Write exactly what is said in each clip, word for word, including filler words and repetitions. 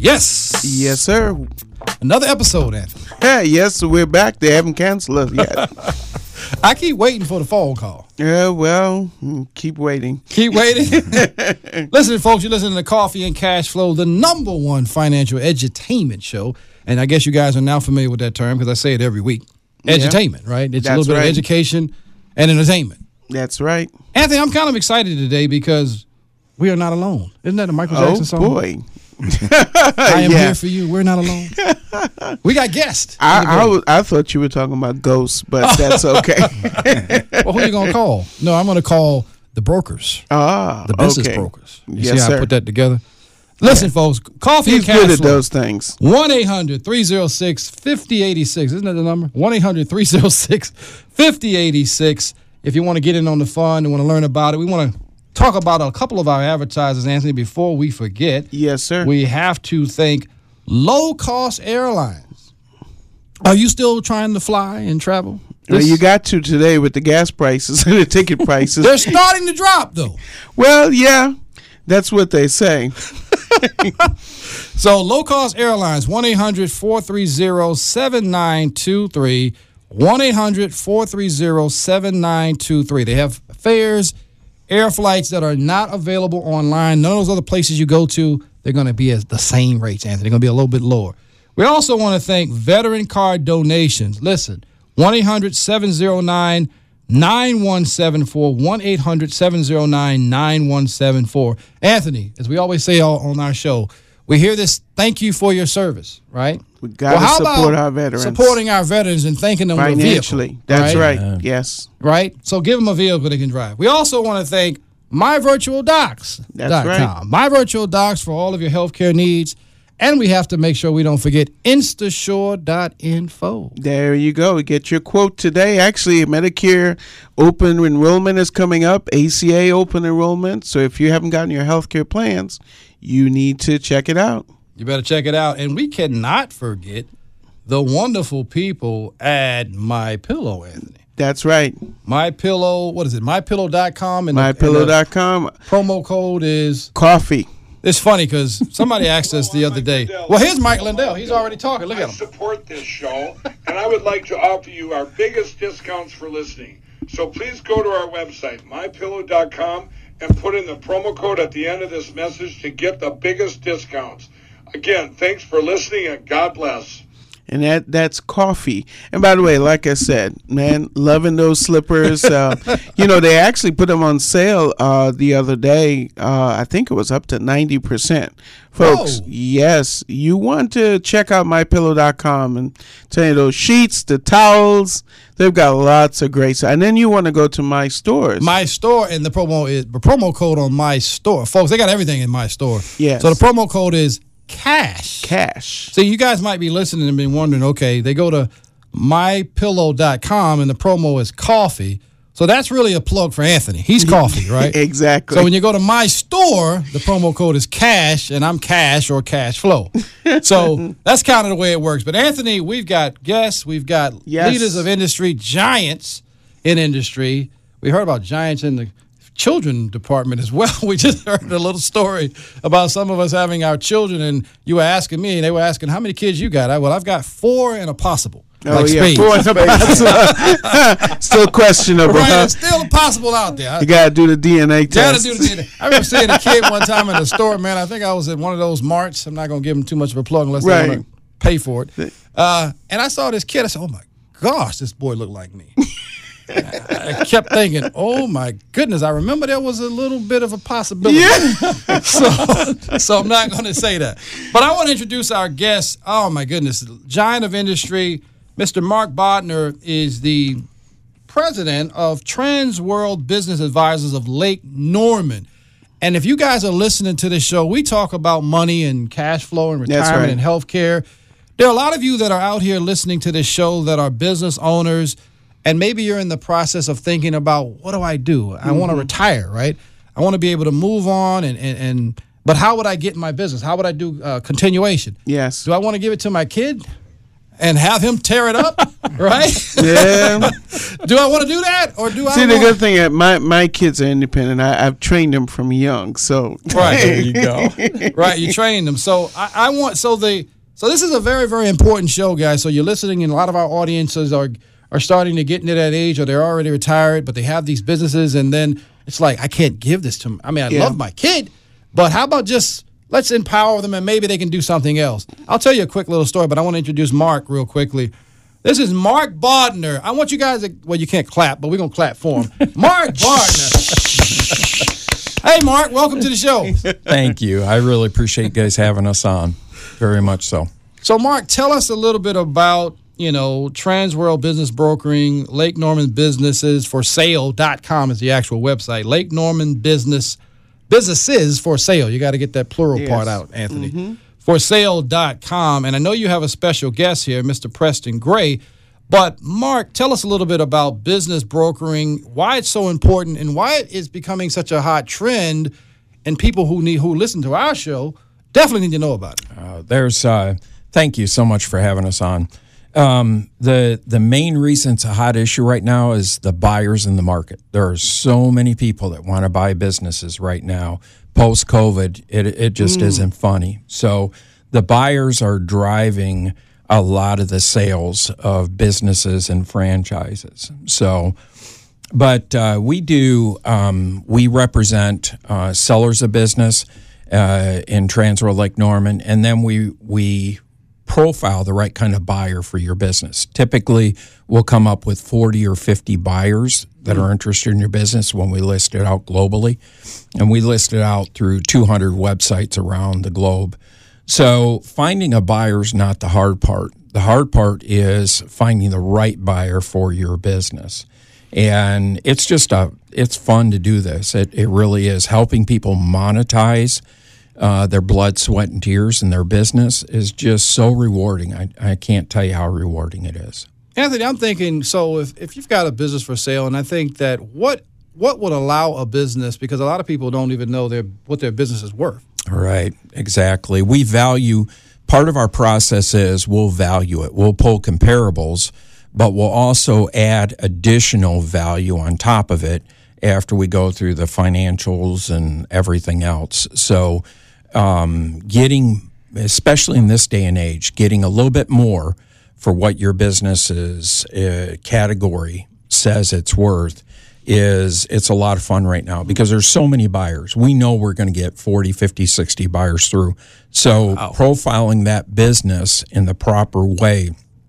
Yes. Yes, sir. Another episode, Anthony. Yeah, yes, we're back. They haven't canceled us yet. I keep waiting for the phone call. Yeah, well, keep waiting. Keep waiting. Listen, folks, you're listening to Coffee and Cash Flow, the number one financial edutainment show. And I guess you guys are now familiar with that term because I say it every week. Edutainment, yeah. Right? It's That's a little bit right. of education and entertainment. That's right. Anthony, I'm kind of excited today because we are not alone. Isn't that a Michael Jackson oh, song? Oh, boy. I am yeah. here for you. We're not alone. We got guests. I I, was, I thought you were talking about ghosts, but that's okay. Well, who are you going to call? No, I'm going to call the brokers. Ah, the business okay. brokers. You yes, see how sir. I put that together? Listen, yeah. folks, Coffee He's and Cash good at Flow. those things. one eight hundred three oh six five oh eight six. Isn't that the number? one eight hundred three oh six five oh eight six. If you want to get in on the fun and want to learn about it, we want to talk about a couple of our advertisers, Anthony, before we forget. Yes, sir. We have to thank Low Cost Airlines. Are you still trying to fly and travel? Well, you got to today with the gas prices and the ticket prices. They're starting to drop, though. Well, yeah, that's what they say. So, Low Cost Airlines, one eight hundred four three zero seven nine two three. one eight hundred four three zero seven nine two three. They have fares, air flights that are not available online. None of those other places you go to, they're going to be at the same rates, Anthony. They're going to be a little bit lower. We also want to thank Veteran Card Donations. Listen, one eight hundred seven oh nine nine one seven four, one eight hundred seven oh nine nine one seven four. Anthony, as we always say on our show, we hear this, thank you for your service, right? We got to well, support our veterans. Supporting our veterans and thanking them financially. With a vehicle, That's right. right. Uh, yes. Right? So give them a vehicle they can drive. We also want to thank My Virtual Docs. That's right. My Virtual Docs for all of your healthcare needs. And we have to make sure we don't forget Instasure dot info. There you go. Get your quote today. Actually, Medicare open enrollment is coming up, A C A open enrollment. So if you haven't gotten your healthcare plans, you need to check it out. You better check it out. And we cannot forget the wonderful people at MyPillow, Anthony. That's right. MyPillow, what is it? My Pillow dot com. My Pillow dot com. Promo code is coffee. It's funny because somebody asked us the other day. Well, here's Mike Lindell. He's already talking. Look at him. I support this show, and I would like to offer you our biggest discounts for listening. So please go to our website, my pillow dot com, and put in the promo code at the end of this message to get the biggest discounts. Again, thanks for listening, and God bless. And that that's coffee. And by the way, like I said, man, loving those slippers. Uh, you know, they actually put them on sale uh, the other day. Uh, I think it was up to ninety percent. Folks, Whoa. Yes, you want to check out my pillow dot com and tell you those sheets, the towels, they've got lots of great stuff. And then you want to go to my stores. My store, and the promo is the promo code on my store. Folks, they got everything in my store. Yes. So the promo code is Cash. Cash. So you guys might be listening and been wondering, okay, they go to my pillow dot com and the promo is coffee. So that's really a plug for Anthony. He's coffee, right? Exactly. So when you go to my store, the promo code is cash, and I'm cash or cash flow. So that's kind of the way it works. But Anthony, we've got guests, we've got yes. leaders of industry, giants in industry. We heard about giants in the children department as well. We just heard a little story about some of us having our children, and you were asking me, and they were asking, how many kids you got? I, well, I've got four and a possible. Oh, like yeah, spades. four and a possible. Still questionable. Right, Huh? it's still a possible out there. You got to do the D N A test. Got to do the D N A. I remember seeing a kid one time in the store, man. I think I was at one of those marts. I'm not going to give them too much of a plug unless right. they want to pay for it. Uh, and I saw this kid. I said, oh, my gosh, this boy looked like me. I kept thinking, oh, my goodness. I remember there was a little bit of a possibility. Yeah. so, so I'm not going to say that. But I want to introduce our guest. Oh, my goodness. Giant of industry, Mister Mark Bodner is the president of Trans World Business Advisors of Lake Norman. And if you guys are listening to this show, we talk about money and cash flow and retirement right. and health care. There are a lot of you that are out here listening to this show that are business owners, and maybe you're in the process of thinking about, what do I do? I mm-hmm. want to retire, right? I want to be able to move on, and, and, and but how would I get in my business? How would I do uh, continuation? Yes. Do I want to give it to my kid? and have him tear it up, right? Yeah. Do I want to do that, or do I? See, the want... good thing is my my kids are independent. I, I've trained them from young, so right there you go. Right, you train them. So I, I want so the so this is a very very important show, guys. So you're listening, and a lot of our audiences are are starting to get into that age, or they're already retired, but they have these businesses, and then it's like I can't give this to them. I mean, I Yeah. love my kid, but how about just let's empower them, and maybe they can do something else. I'll tell you a quick little story, but I want to introduce Mark real quickly. This is Mark Bodner. I want you guys to, well, you can't clap, but we're going to clap for him. Mark Bodner. Hey, Mark, welcome to the show. Thank you. I really appreciate you guys having us on. Very much so. So, Mark, tell us a little bit about, you know, Transworld Business Brokering, Lake Norman Businesses for Sale dot com is the actual website. Lake Norman Business Businesses for Sale. You got to get that plural Yes. part out, Anthony. Mm-hmm. for sale dot com. And I know you have a special guest here, Mister Preston Gray. But, Mark, tell us a little bit about business brokering, why it's so important, and why it is becoming such a hot trend, and people who need who listen to our show definitely need to know about it. Uh, there's, uh, thank you so much for having us on. Um, the the main reason it's a hot issue right now is the buyers in the market. There are so many people that want to buy businesses right now. Post-COVID, it it just mm. isn't funny. So the buyers are driving a lot of the sales of businesses and franchises. So, but uh, we do um, we represent uh, sellers of business uh, in Transworld Lake Norman, and then we we. profile the right kind of buyer for your business. Typically, we'll come up with forty or fifty buyers that are interested in your business when we list it out globally. And we list it out through two hundred websites around the globe. So finding a buyer is not the hard part. The hard part is finding the right buyer for your business. And it's just a, it's fun to do this. It, it really is. Helping people monetize Uh, their blood, sweat, and tears in their business is just so rewarding. I, I can't tell you how rewarding it is. Anthony, I'm thinking, so if, if you've got a business for sale, and I think that what what would allow a business, because a lot of people don't even know their what their business is worth. Right, exactly. We value, part of our process is we'll value it. We'll pull comparables, but we'll also add additional value on top of it after we go through the financials and everything else. So um, getting, especially in this day and age, getting a little bit more for what your business's uh, category says it's worth is, it's a lot of fun right now because there's so many buyers. We know we're going to get forty, fifty, sixty buyers through. So wow. Profiling that business in the proper way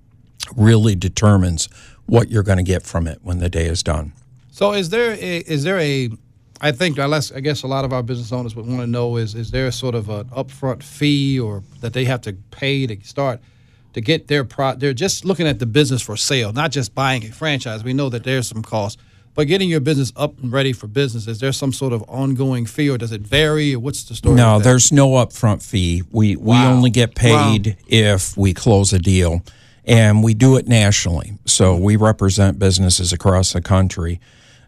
really determines what you're going to get from it when the day is done. So is there a, is there a, I think, unless I guess a lot of our business owners would want to know is, is there sort of an upfront fee or that they have to pay to start to get their pro? They're just looking at the business for sale, not just buying a franchise. We know that there's some cost, but getting your business up and ready for business, is there some sort of ongoing fee or does it vary? Or what's the story? No, there's no upfront fee. We we Wow. only get paid wow. if we close a deal, and we do it nationally. So we represent businesses across the country.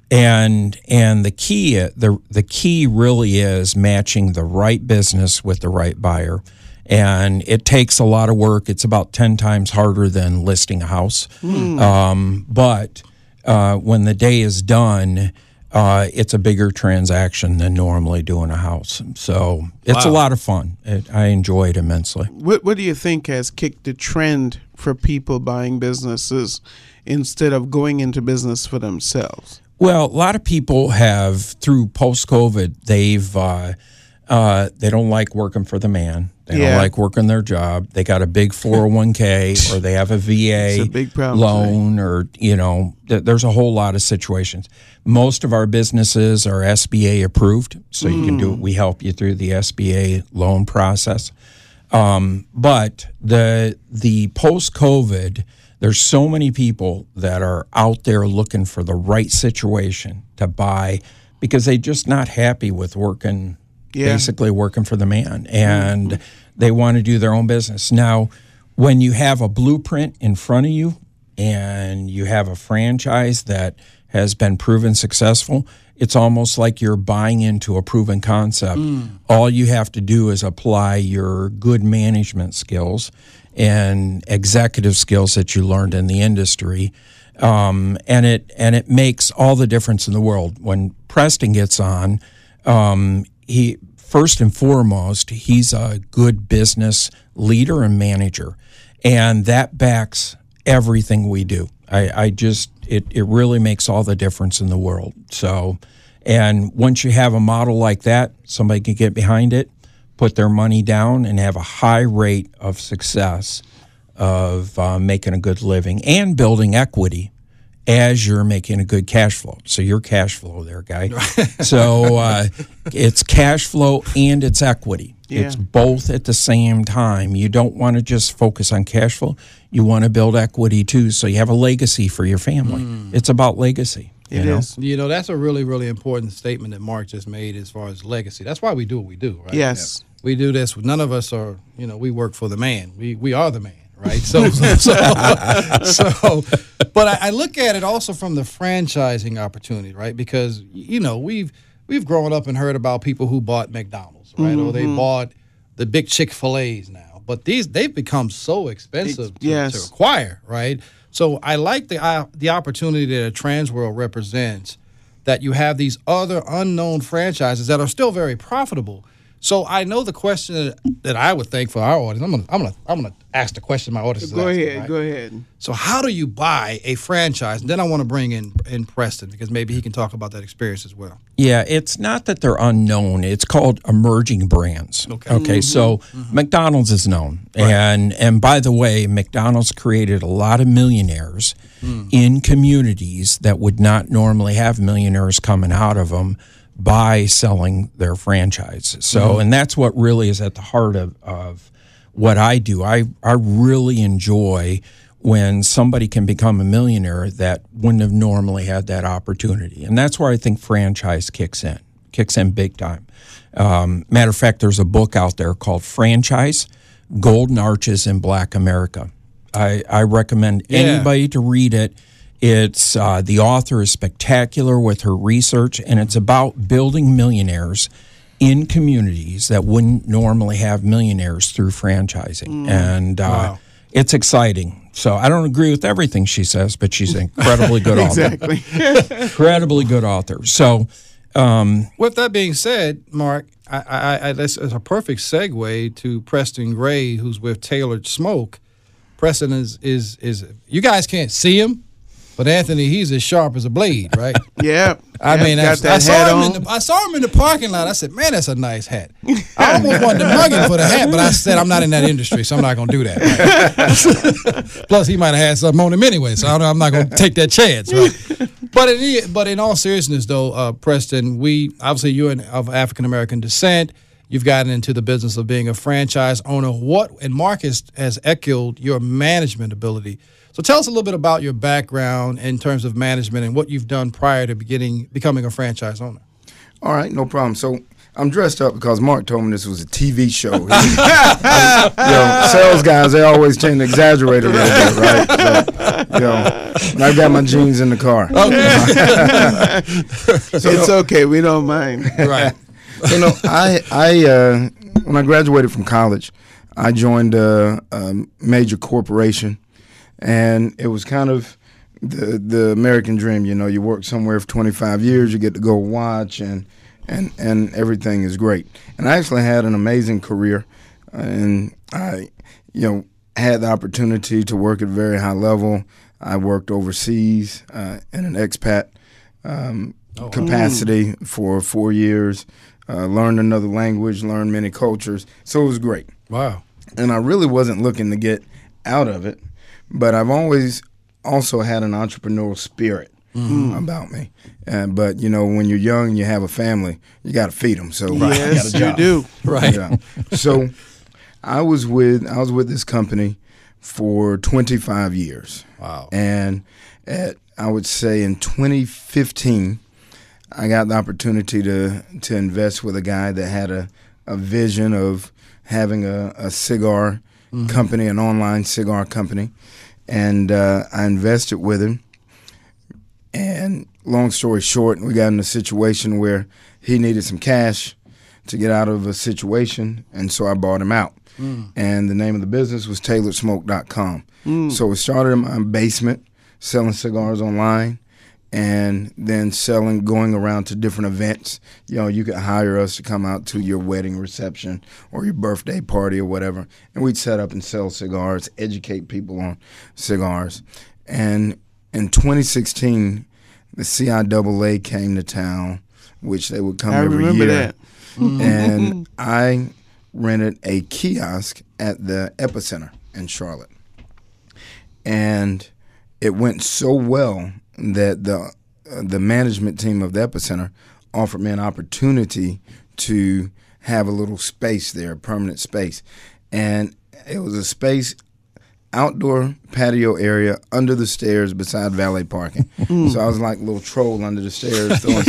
And and the key the the key really is matching the right business with the right buyer, and it takes a lot of work. It's about ten times harder than listing a house, mm. um, but uh, when the day is done, uh, it's a bigger transaction than normally doing a house. So it's wow. a lot of fun. It, I enjoy it immensely. What What do you think has kicked the trend for people buying businesses instead of going into business for themselves? Well, a lot of people have, through post-COVID, they've uh, uh, they don't like working for the man. They yeah. don't like working their job. They got a big four oh one k or they have a V A a big problem loan, or you know, th- there's a whole lot of situations. Most of our businesses are S B A approved, so mm. you can do it. We help you through the S B A loan process. Um, but the the post-COVID. There's so many people that are out there looking for the right situation to buy because they're just not happy with working, yeah. basically working for the man, and mm-hmm. they want to do their own business. Now, when you have a blueprint in front of you and you have a franchise that has been proven successful, it's almost like you're buying into a proven concept. Mm. All you have to do is apply your good management skills and executive skills that you learned in the industry. Um, and it and it makes all the difference in the world. When Preston gets on, um, he first and foremost, he's a good business leader and manager, and that backs everything we do. I, I just it it really makes all the difference in the world. So, and once you have a model like that, somebody can get behind it, put their money down, and have a high rate of success of uh, making a good living and building equity as you're making a good cash flow. So your cash flow there, guy. So uh, it's cash flow and it's equity. Yeah. It's both at the same time. You don't want to just focus on cash flow. You want to build equity too, so you have a legacy for your family. Mm. It's about legacy. It you is. know? You know, that's a really, really important statement that Mark just made as far as legacy. That's why we do what we do, right? Yes. Yeah. We do this. None of us are, you know, we work for the man. We we are the man. Right, so, so, so, so but I, I look at it also from the franchising opportunity, right? Because you know we've we've grown up and heard about people who bought McDonald's, right, mm-hmm. or they bought the big Chick-fil-A's now. But these they've become so expensive to, yes. to acquire, right? So I like the uh, the opportunity that a Transworld represents, that you have these other unknown franchises that are still very profitable. So I know the question that, that I would think for our audience. I'm gonna, I'm gonna, I'm gonna ask the question my audience. Go is asking, ahead, right? go ahead. So how do you buy a franchise? And then I want to bring in in Preston because maybe he can talk about that experience as well. Yeah, it's not that they're unknown. It's called emerging brands. Okay. Okay. Mm-hmm. So mm-hmm. McDonald's is known, right. and and by the way, McDonald's created a lot of millionaires mm. in communities that would not normally have millionaires coming out of them, by selling their franchise. So, mm-hmm. and that's what really is at the heart of, of what I do. I, I really enjoy when somebody can become a millionaire that wouldn't have normally had that opportunity. And that's where I think franchise kicks in, kicks in big time. Um, matter of fact, there's a book out there called Franchise, Golden Arches in Black America. I, I recommend yeah. anybody to read it. It's uh, the author is spectacular with her research, and it's about building millionaires in communities that wouldn't normally have millionaires through franchising. Mm. And uh, wow. it's exciting. So I don't agree with everything she says, but she's an incredibly good exactly. author. Incredibly good author. So um, with that being said, Mark, I, I, I, this is a perfect segue to Preston Gray, who's with Tailored Smoke. Preston is, is, is you guys can't see him, but Anthony, he's as sharp as a blade, right? Yeah. I yeah, mean, I, I saw him in the I saw him in the parking lot. I said, "Man, that's a nice hat." I almost wanted to mug him for the hat, but I said, "I'm not in that industry, so I'm not going to do that." Right? Plus, he might have had something on him anyway, so I'm not going to take that chance. Right? But in but in all seriousness, though, uh, Preston, we obviously you're of African American descent. You've gotten into the business of being a franchise owner. What and Mark has, has echoed your management ability. So tell us a little bit about your background in terms of management and what you've done prior to beginning becoming a franchise owner. All right, no problem. So I'm dressed up because Mark told me this was a T V show. You know, sales guys, they always tend to exaggerate a little bit, right? So, you know, and I got my jeans in the car. Okay. So it's okay. We don't mind. Right. You know, I, I uh, when I graduated from college, I joined a, a major corporation. And it was kind of the the American dream, you know. You work somewhere for twenty-five years, you get to go watch, and and and everything is great. And I actually had an amazing career, uh, and I, you know, had the opportunity to work at a very high level. I worked overseas uh, in an expat um, oh, capacity mm. for four years. Uh, learned another language, learned many cultures, so it was great. Wow! And I really wasn't looking to get out of it. But I've always also had an entrepreneurial spirit mm-hmm. about me. Uh, but, you know, when you're young and you have a family, you got to feed them. So right. Yes, you do. Right. Yeah. So I was with I was with this company for twenty-five years. Wow. And at, I would say in twenty fifteen, I got the opportunity to, to invest with a guy that had a, a vision of having a, a cigar Mm-hmm. company, an online cigar company, and uh, I invested with him. And long story short, we got in a situation where he needed some cash to get out of a situation, and so I bought him out. Mm. And the name of the business was tailored smoke dot com. Mm. So it started in my basement, selling cigars online, and then selling, going around to different events. You know, you could hire us to come out to your wedding reception or your birthday party or whatever, and we'd set up and sell cigars, educate people on cigars. And in twenty sixteen, the C I A A came to town, which they would come I every remember year. That. And I rented a kiosk at the Epicenter in Charlotte. And it went so well that the uh, the management team of the Epicenter offered me an opportunity to have a little space there, a permanent space. And it was a space, outdoor patio area under the stairs beside valet parking. So I was like a little troll under the stairs throwing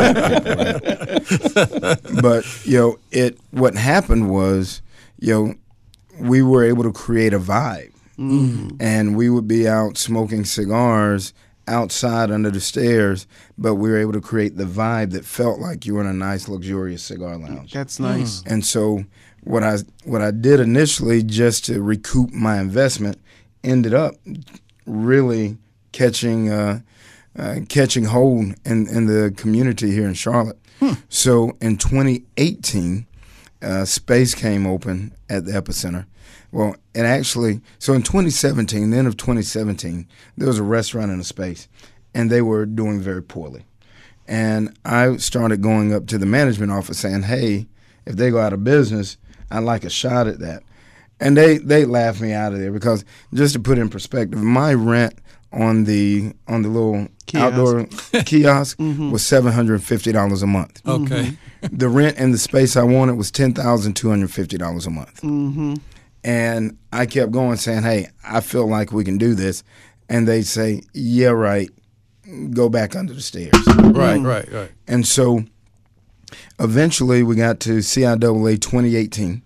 cigars. But, you know, it what happened was, you know, we were able to create a vibe. Mm. And we would be out smoking cigars outside under the stairs, but we were able to create the vibe that felt like you were in a nice, luxurious cigar lounge. That's nice. Mm. And so what I what I did initially just to recoup my investment ended up really catching uh, uh, catching hold in, in the community here in Charlotte. Hmm. So in twenty eighteen, uh, space came open at the Epicenter. Well, and actually, so in twenty seventeen, the end of twenty seventeen, there was a restaurant in a space, and they were doing very poorly. And I started going up to the management office saying, hey, if they go out of business, I'd like a shot at that. And they, they laughed me out of there because, just to put in perspective, my rent on the on the little kiosk. outdoor kiosk mm-hmm. was seven hundred fifty dollars a month. Okay. The rent in the space I wanted was ten thousand two hundred fifty dollars a month. Mm-hmm. And I kept going saying, hey, I feel like we can do this. And they'd say, yeah, right, go back under the stairs. Right, right, right. And so eventually we got to C I A A twenty eighteen.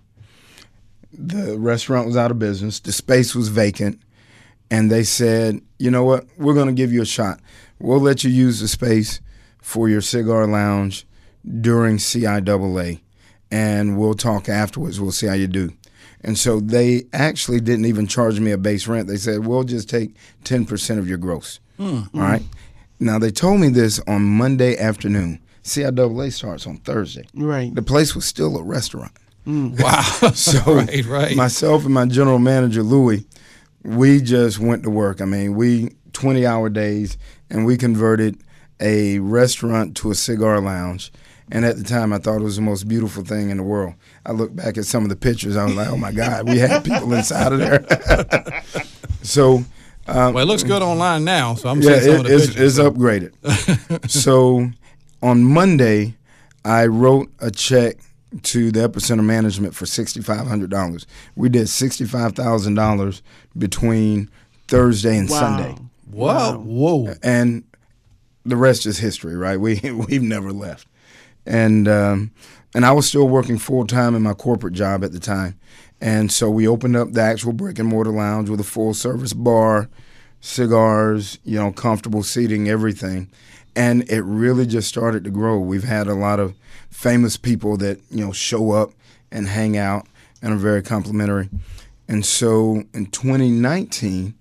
The restaurant was out of business. The space was vacant. And they said, you know what, we're going to give you a shot. We'll let you use the space for your cigar lounge during C I A A. And we'll talk afterwards. We'll see how you do. And so they actually didn't even charge me a base rent. They said, we'll just take ten percent of your gross. Mm. All right. Now, they told me this on Monday afternoon. C I A A starts on Thursday. Right. The place was still a restaurant. Mm. Wow. So right, right. myself and my general manager, Louis, we just went to work. I mean, we twenty-hour days, and we converted a restaurant to a cigar lounge. And at the time, I thought it was the most beautiful thing in the world. I looked back at some of the pictures. I was like, oh, my God, we had people inside of there. So, um, well, it looks good online now, so I'm yeah, seeing some it, of the it's, pictures. it's upgraded. So on Monday, I wrote a check to the Epicenter management for six thousand five hundred dollars. We did sixty-five thousand dollars between Thursday and wow. Sunday. Wow. Whoa. And the rest is history, right? We, we've never left. And um, and I was still working full-time in my corporate job at the time. And so we opened up the actual brick-and-mortar lounge with a full-service bar, cigars, you know, comfortable seating, everything. And it really just started to grow. We've had a lot of famous people that, you know, show up and hang out and are very complimentary. And so in twenty nineteen,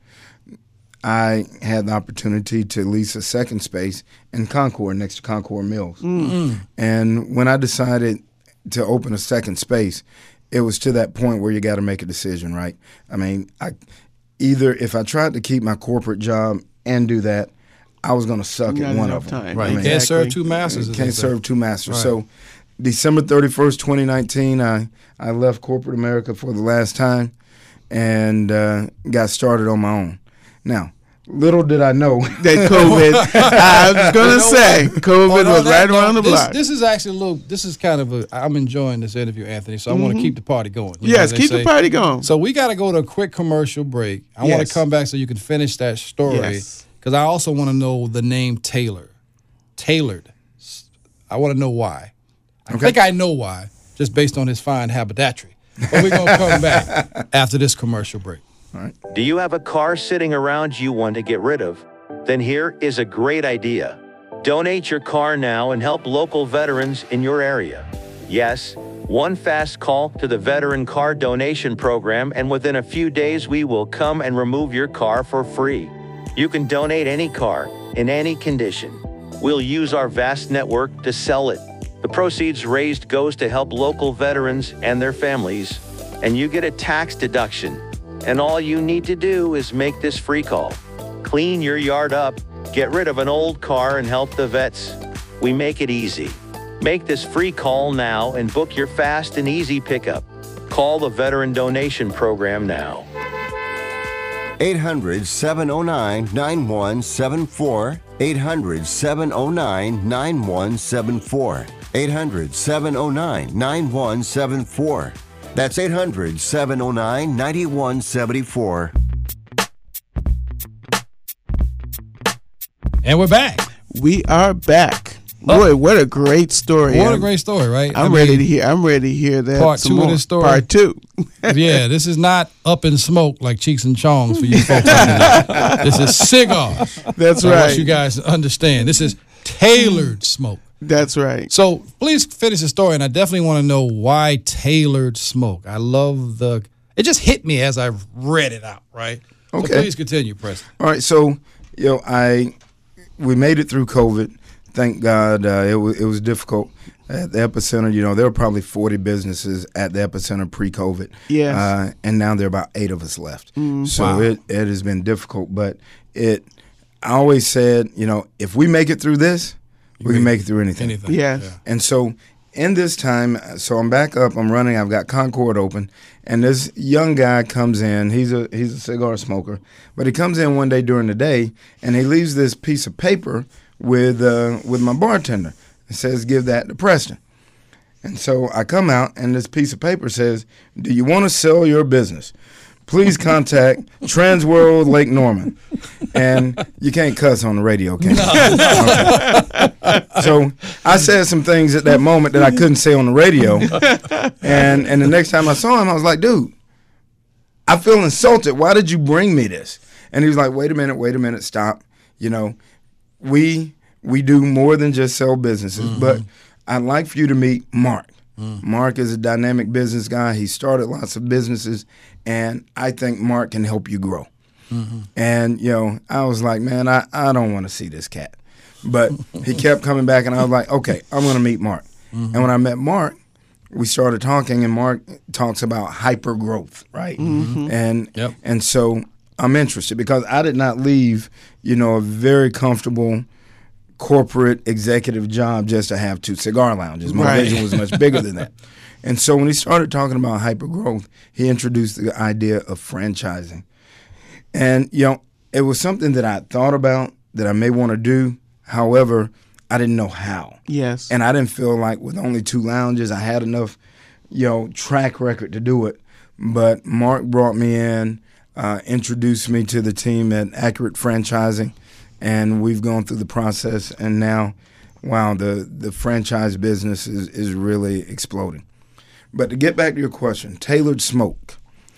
I had the opportunity to lease a second space in Concord, next to Concord Mills. Mm-hmm. And when I decided to open a second space, it was to that point where you got to make a decision, right? I mean, I either if I tried to keep my corporate job and do that, I was going to suck at one of them. Time. Right. I You mean, can't Exactly. serve two masters. You as can't they say. serve two masters. Right. So December thirty-first, twenty nineteen, I, I left corporate America for the last time and uh, got started on my own. Now, little did I know That COVID, I was going to say, COVID Oh, no, was that- right around the this, block. This is actually a little, this is kind of a, I'm enjoying this interview, Anthony, so I want to keep the party going. You know, Yes, as they keep the say. party going. So we got to go to a quick commercial break. I want Yes. to come back so you can finish that story Yes. because I also want to know the name Taylor. Tailored. I want to know why. I think I know why, just based on his fine haberdashery. But we're going to come back after this commercial break. Do you have a car sitting around you want to get rid of? Then here is a great idea. Donate your car now and help local veterans in your area. Yes, one fast call to the Veteran Car Donation Program, and within a few days we will come and remove your car for free. You can donate any car, in any condition. We'll use our vast network to sell it. The proceeds raised goes to help local veterans and their families, and you get a tax deduction. And all you need to do is make this free call. Clean your yard up, get rid of an old car, and help the vets. We make it easy. Make this free call now and book your fast and easy pickup. Call the Veteran Donation Program now. eight hundred, seven oh nine, nine one seven four. eight hundred, seven oh nine, nine one seven four. eight hundred, seven oh nine, nine one seven four. That's eight hundred, seven oh nine, nine one seven four. And we're back. We are back. Boy, what a great story. What a I'm- great story, right? I'm I ready mean, to hear. I'm ready to hear that. part some two of more. this story. Part two. Yeah, this is not up in smoke like Cheeks and Chongs for you folks. out there. This is cigars. That's So I right. want you guys to understand. This is tailored smoke. That's right. So please finish the story, and I definitely want to know why tailored smoke. I love the. It just hit me as I read it out. Right. Okay. So please continue, Preston. All right, so you know, I we made it through COVID. Thank God. Uh, it was it was difficult at the epicenter. You know, there were probably forty businesses at the epicenter pre-COVID. Yes. uh, and now there are about eight of us left. So Wow. it it has been difficult, but it. I always said, you know, if we make it through this, we can make it through anything. Anything. Yes. Yeah. And so in this time, so I'm back up, I'm running, I've got Concord open, and this young guy comes in. He's a he's a cigar smoker, but he comes in one day during the day, and he leaves this piece of paper with uh, with my bartender. It says, "Give that to Preston." And so I come out, and this piece of paper says, "Do you want to sell your business? Please contact Transworld Lake Norman." And you can't cuss on the radio, can you? Okay. So I said some things at that moment that I couldn't say on the radio. And and the next time I saw him, I was like, "Dude, I feel insulted. Why did you bring me this?" And he was like, "Wait a minute, wait a minute, stop. You know, we we do more than just sell businesses, but I'd like for you to meet Mark. Mark is a dynamic business guy. He started lots of businesses, and I think Mark can help you grow." And, you know, I was like, man, I, I don't want to see this cat. But he kept coming back, and I was like, okay, I'm going to meet Mark. And when I met Mark, we started talking, and Mark talks about hyper growth, right? And Yep. and so I'm interested because I did not leave, you know, a very comfortable corporate executive job just to have two cigar lounges. My Right. vision was much bigger than that. And so when he started talking about hyper growth, he introduced the idea of franchising. And, you know, it was something that I thought about that I may want to do. However, I didn't know how. Yes. And I didn't feel like with only two lounges, I had enough, you know, track record to do it. But Mark brought me in, uh, introduced me to the team at Accurate Franchising, and we've gone through the process. And now, wow, the, the franchise business is, is really exploding. But to get back to your question, tailored smoke.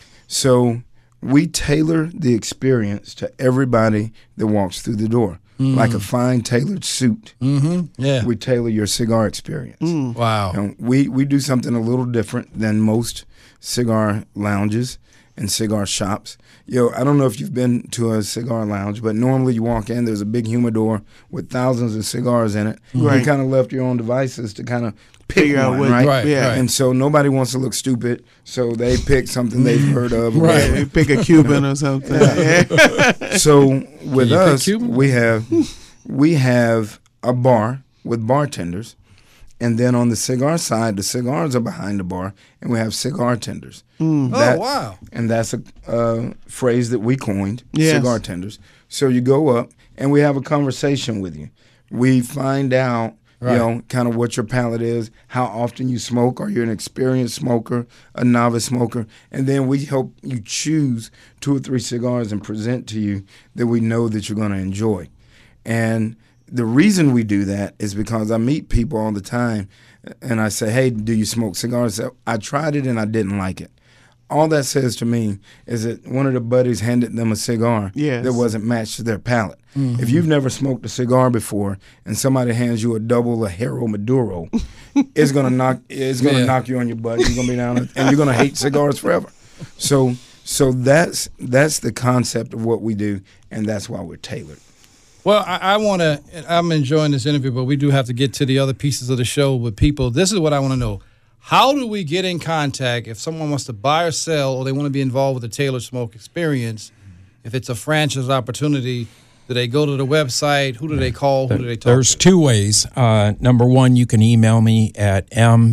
So we tailor the experience to everybody that walks through the door, like a fine tailored suit. Mm-hmm. Yeah. We tailor your cigar experience. Wow. You know, we we do something a little different than most cigar lounges and cigar shops. Yo, I don't know if you've been to a cigar lounge, but normally you walk in, there's a big humidor with thousands of cigars in it. Right. You kind of left your own devices to kind of pick Figure out one, what- right? Right, Yeah. right. And so nobody wants to look stupid, so they pick something they've heard of. or Right. whatever. They pick a Cuban or something. Yeah. So with you pick us, Cuban? we have we have a bar with bartenders, and then on the cigar side, the cigars are behind the bar, and we have cigar tenders. Oh, That- wow. And that's a uh, phrase that we coined, Yes. cigar tenders. So you go up, and we have a conversation with you. We find out, Right. you know, kind of what your palate is, how often you smoke. Are you an experienced smoker, a novice smoker? And then we help you choose two or three cigars and present to you that we know that you're going to enjoy. And the reason we do that is because I meet people all the time, and I say, hey, do you smoke cigars? I tried it, and I didn't like it. all that says to me is that one of the buddies handed them a cigar Yes. that wasn't matched to their palate. Mm-hmm. If you've never smoked a cigar before and somebody hands you a double Ajero Maduro, it's gonna knock it's gonna Yeah. knock you on your butt. You're gonna be down and you're gonna hate cigars forever. So so that's that's the concept of what we do, and that's why we're tailored. Well, I, I want to. I'm enjoying this interview, but we do have to get to the other pieces of the show with people. This is what I want to know: how do we get in contact if someone wants to buy or sell, or they want to be involved with the Tailored Smoke experience? If it's a franchise opportunity, do they go to the website? Who do they call? Who do they talk There's to? two ways. Uh, number one, you can email me at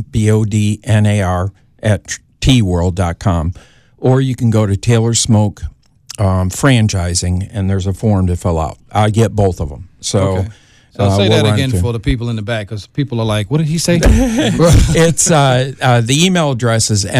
mbodnar at t world dot com, or you can go to Taylor Smoke um, Franchising, and there's a form to fill out. I get both of them. So, Okay. So I'll uh, say we'll that run again through. for the people in the back, because people are like, "What did he say?" It's uh, uh, the email address is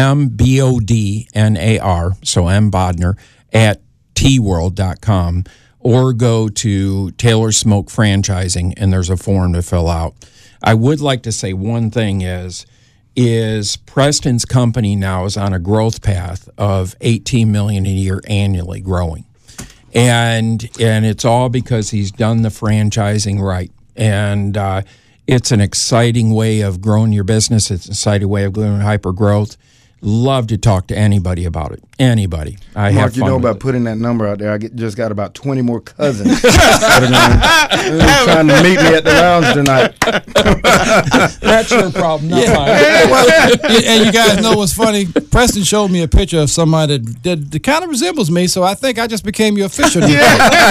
mbodnar, so M Bodnar at t world dot com, or go to Taylor Smoke Franchising, and there's a form to fill out. I would like to say one thing is, is Preston's company now is on a growth path of eighteen million dollars a year annually growing. And and it's all because he's done the franchising right. And uh, it's an exciting way of growing your business. It's an exciting way of growing hyper growth. Love to talk to anybody about it. Anybody. I Mark, have you fun know with about it. putting that number out there. I get, just got about twenty more cousins that are gonna- trying to meet me at the lounge tonight. That's your problem, not mine. Well, and you guys know what's funny? Preston showed me a picture of somebody that, that, that kind of resembles me, so I think I just became your official. with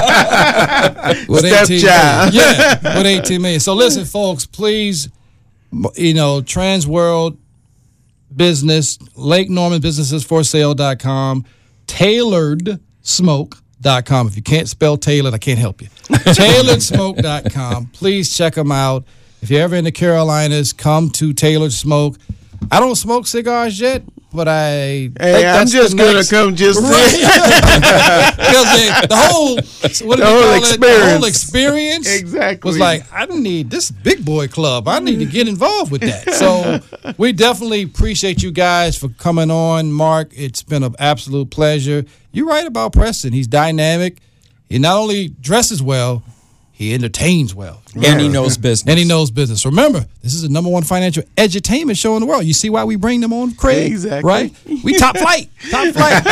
eighteen Stepchild. million. Yeah, with eighteen million. So listen, folks, please, you know, Trans World Business, Lake Norman Businesses for Sale dot com, Tailored Smoke dot com. If you can't spell tailored, I can't help you. Tailored Smoke dot com. Please check them out. If you're ever in the Carolinas, come to Tailored Smoke. I don't smoke cigars yet, but I think Hey, I'm that's just the gonna next- come just Right. Because the, the whole what do The we whole call it? The whole experience. experience Exactly. was like, I need this big boy club. I need to get involved with that. So we definitely appreciate you guys for coming on, Mark. It's been an absolute pleasure. You're right about Preston. He's dynamic. He not only dresses well, he entertains well. And he knows business. And he knows business. Remember, this is the number one financial edutainment show in the world. You see why we bring them on, Craig? Exactly. Right? We top flight. Top flight.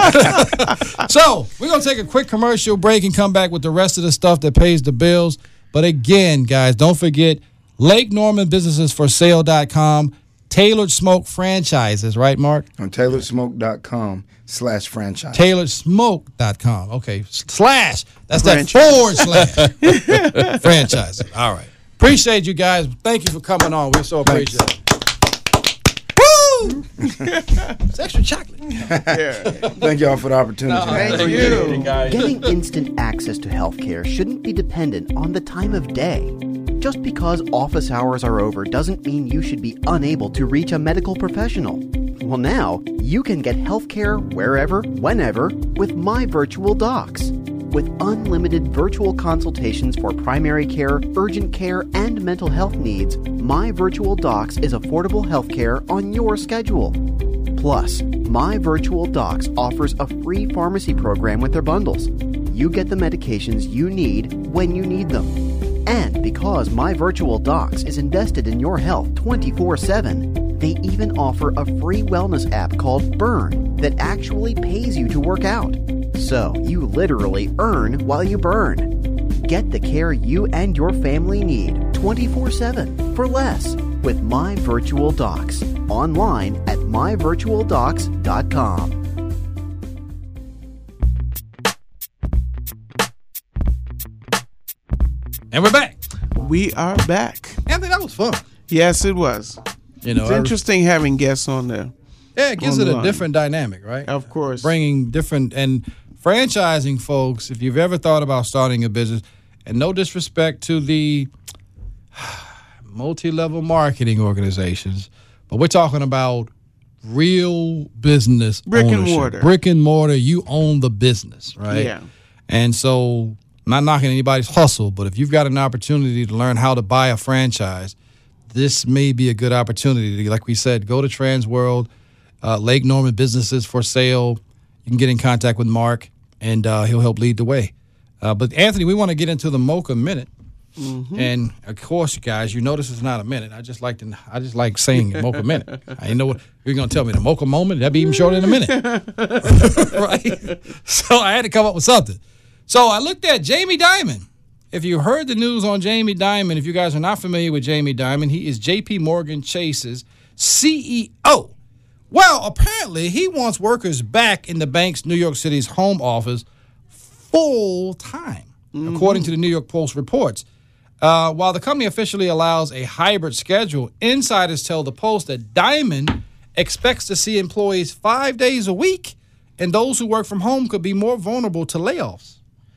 So we're going to take a quick commercial break and come back with the rest of the stuff that pays the bills. But again, guys, don't forget Lake Norman Businesses for Sale dot com, Tailored Smoke Franchises, right, Mark? On Tailored Smoke dot com slash franchise. Tailored Smoke dot com. Okay, slash. That's that Franchise. forward slash. Franchise. All right. Appreciate you guys. Thank you for coming on. We so appreciate it. Woo! It's extra chocolate. Thank y'all for the opportunity. Thank you. Getting instant access to healthcare shouldn't be dependent on the time of day. Just because office hours are over doesn't mean you should be unable to reach a medical professional. Well, now you can get healthcare wherever, whenever with My Virtual Docs. With unlimited virtual consultations for primary care, urgent care, and mental health needs, My Virtual Docs is affordable healthcare on your schedule. Plus, My Virtual Docs offers a free pharmacy program with their bundles. You get the medications you need when you need them. And because My Virtual Docs is invested in your health twenty-four seven, they even offer a free wellness app called Burn that actually pays you to work out. So you literally earn while you burn. Get the care you and your family need twenty-four seven for less with My Virtual Docs. Online at my virtual docs dot com. And we're back. We are back. Anthony, that was fun. Yes, it was. You know, It's I- interesting having guests on there. Yeah, it gives on it the a line. different dynamic, right? Of course. Bringing different and franchising folks, if you've ever thought about starting a business, and no disrespect to the multi-level marketing organizations, but we're talking about real business Brick and ownership. mortar. Brick and mortar, you own the business, right? Yeah. And so, I'm not knocking anybody's hustle, but if you've got an opportunity to learn how to buy a franchise, this may be a good opportunity. Like we said, go to Trans World. uh, Lake Norman Businesses for Sale. You can get in contact with Mark, and uh, he'll help lead the way. Uh, but, Anthony, we want to get into the Mocha Minute. Mm-hmm. And, of course, you guys, you notice it's not a minute. I just like to, I just like saying Mocha Minute. I didn't know what you're going to tell me. The Mocha Moment? That'd be even shorter than a minute. Right? So I had to come up with something. So I looked at Jamie Dimon. If you heard the news on Jamie Dimon, if you guys are not familiar with Jamie Dimon, he is J P Morgan Chase's C E O. Well, apparently he wants workers back in the bank's New York City's home office full time, mm-hmm. according to the New York Post reports. Uh, while the company officially allows a hybrid schedule, insiders tell the Post that Dimon expects to see employees five days a week, and those who work from home could be more vulnerable to layoffs.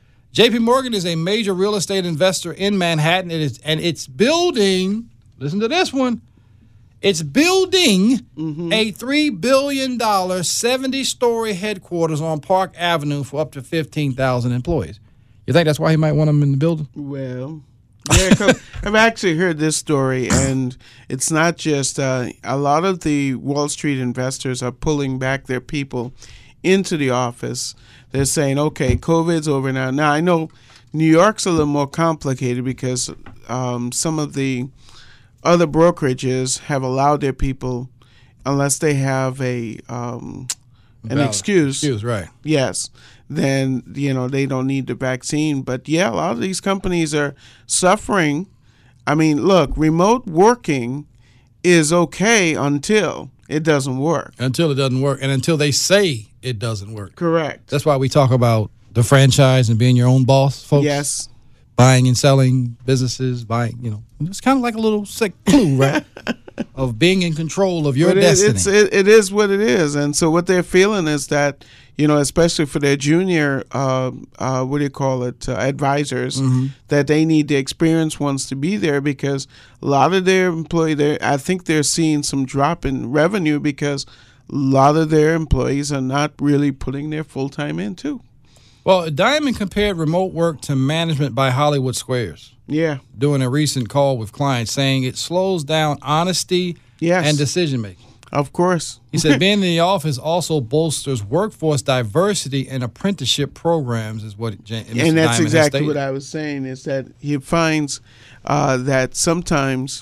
J P Morgan is a major real estate investor in Manhattan, it is, and it's building, listen to this one, it's building mm-hmm. a three billion dollars, seventy-story headquarters on Park Avenue for up to fifteen thousand employees. You think that's why he might want them in the building? Well, yeah, I've actually heard this story, and it's not just uh, a lot of the Wall Street investors are pulling back their people into the office. They're saying, okay, COVID's over now. Now, I know New York's a little more complicated because um, some of the other brokerages have allowed their people, unless they have a um, an Valid. excuse. Excuse, right. Yes. Then, you know, they don't need the vaccine. But, yeah, a lot of these companies are suffering. I mean, look, remote working is okay until it doesn't work. Until it doesn't work, and until they say it doesn't work. Correct. That's why we talk about the franchise and being your own boss, folks. Yes. Buying and selling businesses, buying, you know, it's kind of like a little sick clue, right? Of being in control of your but it, destiny. It's, it, it is what it is. And so what they're feeling is that, you know, especially for their junior, uh, uh, what do you call it, uh, advisors, mm-hmm. that they need the experienced ones to be there because a lot of their employee, I think they're seeing some drop in revenue because a lot of their employees are not really putting their full time in too. Well, Dimon compared remote work to management by Hollywood Squares. Yeah. Doing a recent call with clients saying it slows down honesty yes. and decision making. Of course. He said being in the office also bolsters workforce diversity and apprenticeship programs is what J- Mister And that's Dimon exactly what I was saying is that he finds uh, that sometimes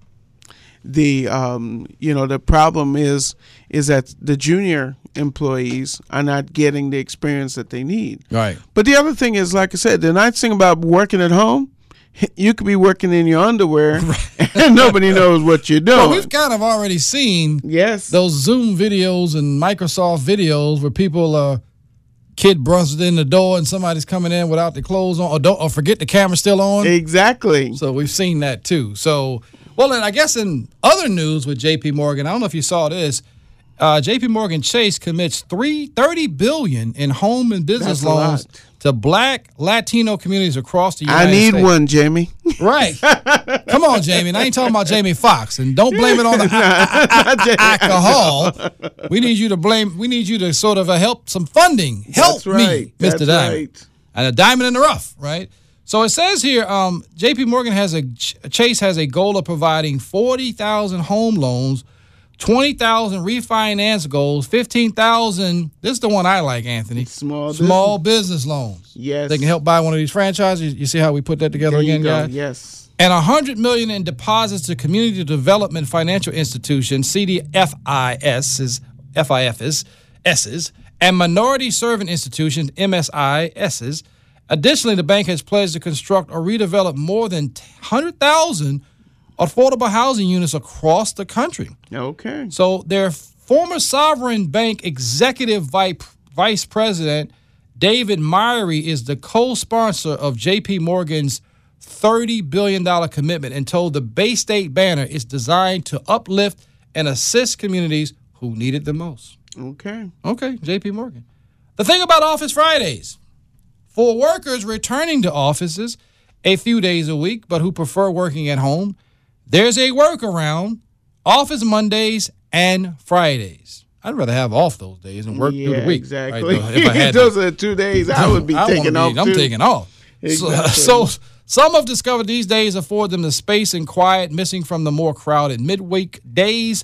the um, you know the problem is is that the junior employees are not getting the experience that they need. Right. But the other thing is, like I said, the nice thing about working at home, you could be working in your underwear right. and nobody knows what you're doing. Well, we've kind of already seen yes. those Zoom videos and Microsoft videos where people uh kid brushes in the door and somebody's coming in without their clothes on or don't or forget the camera's still on. Exactly. So we've seen that too. So well, and I guess in other news with J P Morgan, I don't know if you saw this, uh, J P Morgan Chase commits three thirty billion dollars in home and business That's loans to Black Latino communities across the United I need States. one, Jamie. Right. Come on, Jamie. And I ain't talking about Jamie Foxx. And don't blame it on the a- a- a- alcohol. We need you to blame. We need you to sort of uh, help some funding. Help That's right. me, Mister That's Diamond. right. And a diamond in the rough, right? So it says here, um, J P Morgan has a Chase has a goal of providing forty thousand home loans, twenty thousand refinance goals, fifteen thousand. This is the one I like, Anthony. Small small business, business loans. Yes, they can help buy one of these franchises. You see how we put that together there again, you go. guys? Yes. And a hundred million in deposits to community development financial institutions, C D F I S, F I Fs, S's, and minority serving institutions, M S I S's. Additionally, the bank has pledged to construct or redevelop more than one hundred thousand affordable housing units across the country. Okay. So their former sovereign bank executive vice president, David Myrie, is the co-sponsor of J P Morgan's thirty billion dollars commitment and told the Bay State banner it's designed to uplift and assist communities who need it the most. Okay. Okay, J P Morgan. The thing about Office Fridays, for workers returning to offices a few days a week but who prefer working at home, there's a workaround, Office Mondays and Fridays. I'd rather have off those days and work yeah, through the week. Exactly. Right? If I had those to. are two days I would be I taking be, off I'm too. taking off. Exactly. So, so some have discovered these days afford them the space and quiet missing from the more crowded midweek days.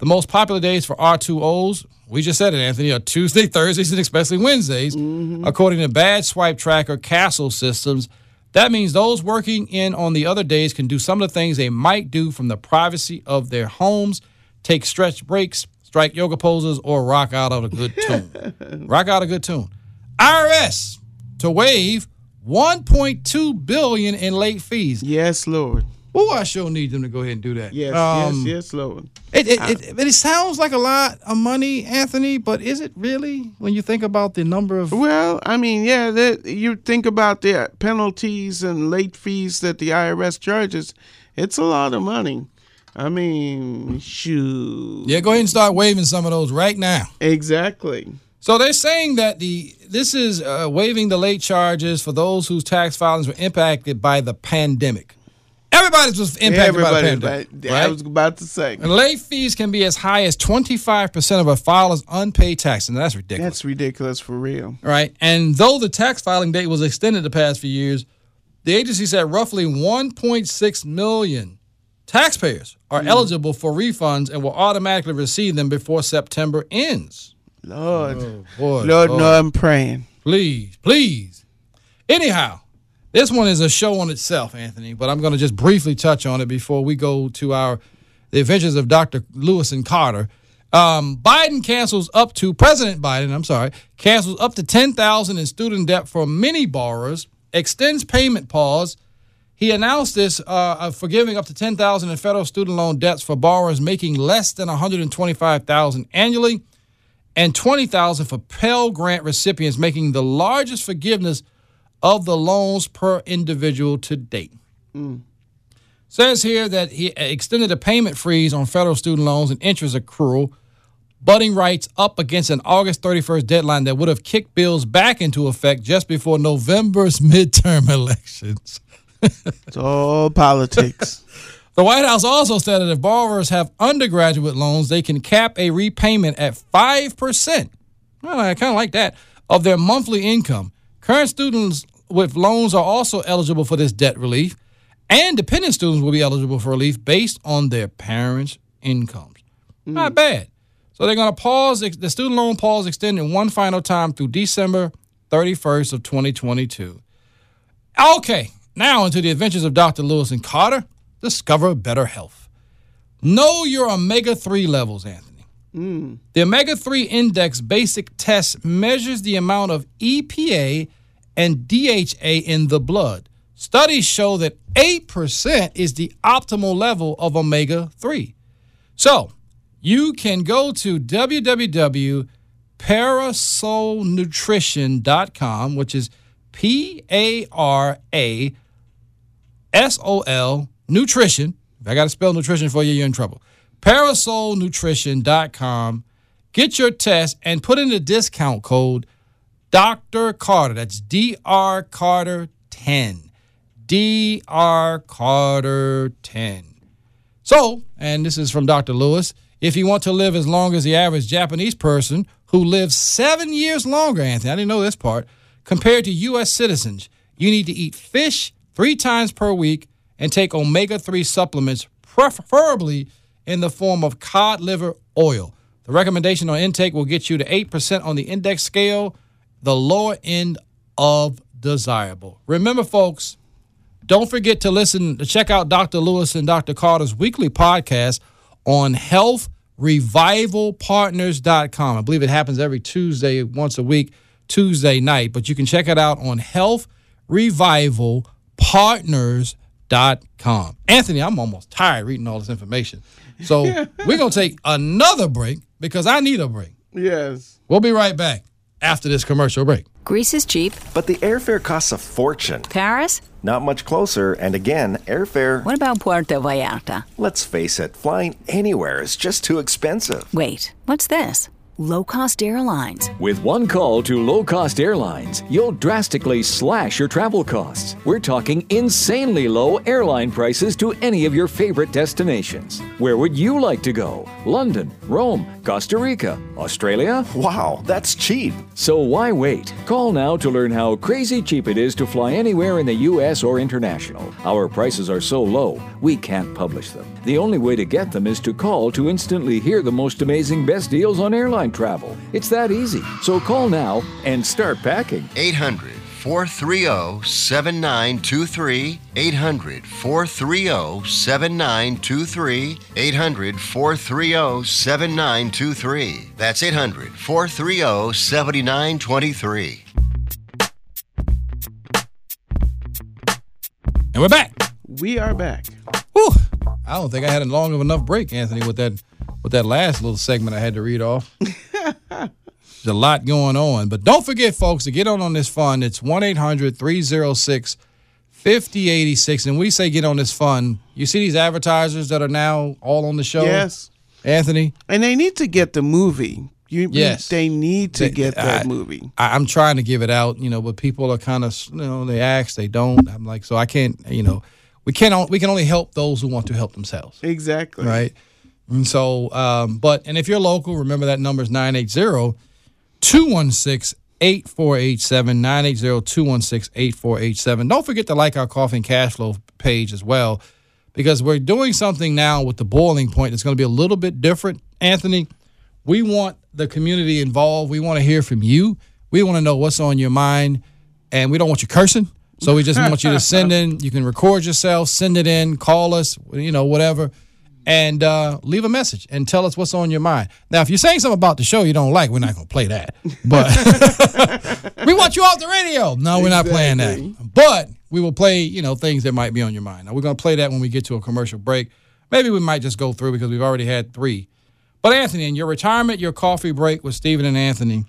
The most popular days for R two Os, we just said it, Anthony, are Tuesday, Thursdays, and especially Wednesdays. Mm-hmm. According to Badge Swipe Tracker Castle Systems, that means those working in on the other days can do some of the things they might do from the privacy of their homes, take stretch breaks, strike yoga poses, or rock out of a good tune. Rock out a good tune. I R S to waive one point two billion dollars in late fees. Yes, Lord. Oh, I sure need them to go ahead and do that. Yes, um, yes, yes, Lord. It it, it it sounds like a lot of money, Anthony, but is it really when you think about the number of... Well, I mean, yeah, that, you think about the penalties and late fees that the I R S charges, it's a lot of money. I mean, shoot. Yeah, go ahead and start waiving some of those right now. Exactly. So they're saying that the this is uh, waiving the late charges for those whose tax filings were impacted by the pandemic. Everybody was impacted Everybody, by the pandemic. Right? Right? I was about to say. And late fees can be as high as twenty-five percent of a filer's unpaid taxes. And that's ridiculous. That's ridiculous for real. Right. And though the tax filing date was extended the past few years, the agency said roughly one point six million taxpayers are mm. eligible for refunds and will automatically receive them before September ends. Lord. Oh, boy, Lord, Lord, no, I'm praying. Please, please. Anyhow, this one is a show on itself, Anthony, but I'm going to just briefly touch on it before we go to our The Adventures of Doctor Lewis and Carter. Um, Biden cancels up to, President Biden, I'm sorry, cancels up to ten thousand dollars in student debt for many borrowers, extends payment pause. He announced this uh, forgiving up to ten thousand dollars in federal student loan debts for borrowers making less than one hundred twenty-five thousand dollars annually, and twenty thousand dollars for Pell Grant recipients, making the largest forgiveness of the loans per individual to date. Mm. Says here that he extended a payment freeze on federal student loans and interest accrual, butting rights up against an August thirty-first deadline that would have kicked bills back into effect just before November's midterm elections. It's all politics. The White House also said that if borrowers have undergraduate loans, they can cap a repayment at five percent. Well, I kind of like that, of their monthly income. Current students with loans are also eligible for this debt relief, and dependent students will be eligible for relief based on their parents' incomes. Mm. Not bad. So they're going to pause, the student loan pause extended one final time through December thirty-first of twenty twenty-two. Okay, now into the adventures of Doctor Lewis and Carter. Discover better health. Know your omega three levels, Anthony. Mm. The omega three index basic test measures the amount of E P A and D H A in the blood. Studies show that eight percent is the optimal level of omega three. So, you can go to w w w dot parasol nutrition dot com, which is P A R A S O L Nutrition. If I got to spell nutrition for you, you're in trouble. parasol nutrition dot com. Get your test and put in the discount code Doctor Carter. That's D R Carter ten. D R Carter ten. So, and this is from Doctor Lewis, if you want to live as long as the average Japanese person who lives seven years longer, Anthony, I didn't know this part, compared to U S citizens, you need to eat fish three times per week and take omega three supplements, preferably in the form of cod liver oil. The recommendation on intake will get you to eight percent on the index scale, the lower end of desirable. Remember, folks, don't forget to listen, to check out Doctor Lewis and Doctor Carter's weekly podcast on health revival partners dot com. I believe it happens every Tuesday, once a week, Tuesday night, but you can check it out on health revival partners dot com. Anthony, I'm almost tired reading all this information. So we're going to take another break because I need a break. Yes. We'll be right back after this commercial break. Greece is cheap. But the airfare costs a fortune. Paris? Not much closer, and again, airfare... What about Puerto Vallarta? Let's face it, flying anywhere is just too expensive. Wait, what's this? Low-cost airlines. With one call to low-cost airlines, you'll drastically slash your travel costs. We're talking insanely low airline prices to any of your favorite destinations. Where would you like to go? London, Rome, Costa Rica, Australia? Wow, that's cheap. So why wait? Call now to learn how crazy cheap it is to fly anywhere in the U S or international. Our prices are so low, we can't publish them. The only way to get them is to call to instantly hear the most amazing best deals on airline travel. It's that easy. So call now and start packing. eight hundred, four three zero, seven nine two three. eight hundred, four three zero, seven nine two three. eight hundred, four three zero, seven nine two three. That's eight hundred, four three zero, seven nine two three. And we're back. We are back. Whew. I don't think I had a long of enough break, Anthony, with that with that last little segment I had to read off. There's a lot going on. But don't forget, folks, to get on on this fund, it's one eight hundred, three oh six, five oh eight six. And we say get on this fund. You see these advertisers that are now all on the show? Yes. Anthony? And they need to get the movie. You, Yes. They need to They- get that I- movie. I, I'm trying to give it out, you know, but people are kind of, you know, they ask, they don't. I'm like, so I can't, you know, we can't, we can only help those who want to help themselves. Exactly. Right. And so, um, but, and if you're local, remember that number is nine eight zero, two one six, eight four eight seven, nine eight zero, two one six, eight four eight seven. Don't forget to like our Coffee and Cash Flow page as well, because we're doing something now with the boiling point that's going to be a little bit different, Anthony. We want the community involved. We want to hear from you. We want to know what's on your mind, and we don't want you cursing. So we just want you to send in. You can record yourself, send it in, call us, you know, whatever, and uh, leave a message and tell us what's on your mind. Now, if you're saying something about the show you don't like, we're not going to play that. But we want you off the radio. No, we're not playing that. But we will play, you know, things that might be on your mind. Now, we're going to play that when we get to a commercial break. Maybe we might just go through because we've already had three. But, Anthony, in your retirement, your coffee break with Stephen and Anthony,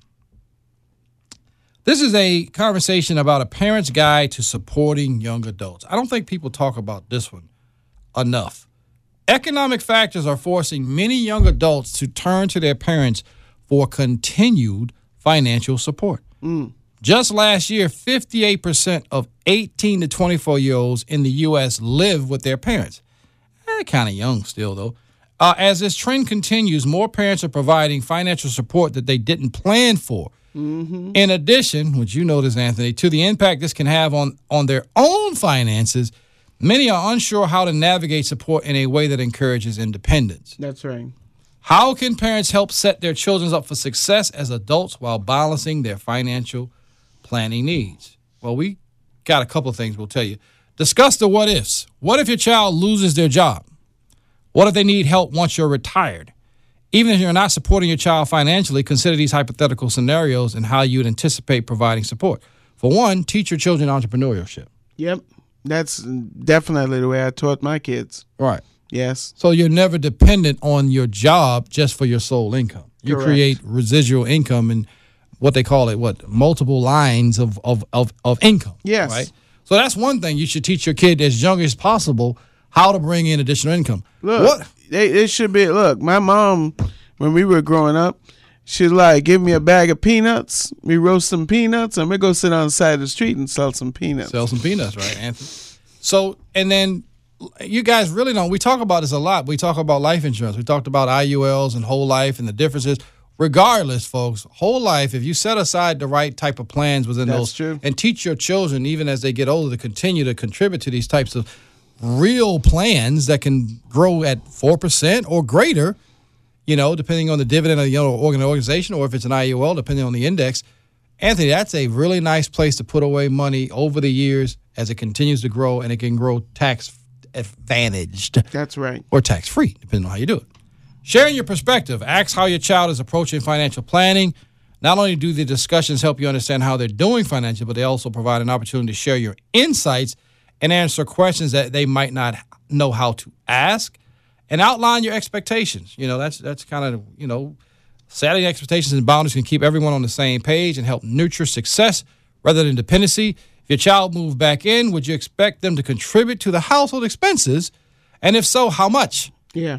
this is a conversation about a parent's guide to supporting young adults. I don't think people talk about this one enough. Economic factors are forcing many young adults to turn to their parents for continued financial support. Mm. Just last year, fifty-eight percent of eighteen to twenty-four-year-olds in the U S live with their parents. They're kind of young still, though. Uh, as this trend continues, more parents are providing financial support that they didn't plan for. Mm-hmm. In addition, which you notice, Anthony, to the impact this can have on, on their own finances, many are unsure how to navigate support in a way that encourages independence. That's right. How can parents help set their children up for success as adults while balancing their financial planning needs? Well, we got a couple of things we'll tell you. Discuss the what ifs. What if your child loses their job? What if they need help once you're retired? Even if you're not supporting your child financially, consider these hypothetical scenarios and how you would anticipate providing support. For one, teach your children entrepreneurship. Yep. That's definitely the way I taught my kids. Right. Yes. So you're never dependent on your job just for your sole income. You Correct. create residual income and what they call it, what, multiple lines of, of, of, of income. Yes. Right? So that's one thing you should teach your kid as young as possible, how to bring in additional income. Look, What? They, it should be, look, my mom, when we were growing up, she'd like, give me a bag of peanuts, we roast some peanuts, and we go sit on the side of the street and sell some peanuts. Sell some peanuts, right, Anthony? So, and then you guys really don't, we talk about this a lot. We talk about life insurance. We talked about I U Ls and whole life and the differences. Regardless, folks, whole life, if you set aside the right type of plans within That's those true. and teach your children, even as they get older, to continue to contribute to these types of real plans that can grow at four percent or greater, you know, depending on the dividend of the organization, or if it's an I U L, depending on the index. Anthony, that's a really nice place to put away money over the years as it continues to grow, and it can grow tax advantaged. That's right. Or tax free, depending on how you do it. Sharing your perspective. Ask how your child is approaching financial planning. Not only do the discussions help you understand how they're doing financially, but they also provide an opportunity to share your insights and answer questions that they might not know how to ask, and outline your expectations. You know, that's that's kind of, you know, setting expectations and boundaries can keep everyone on the same page and help nurture success rather than dependency. If your child moved back in, would you expect them to contribute to the household expenses? And if so, how much? Yeah.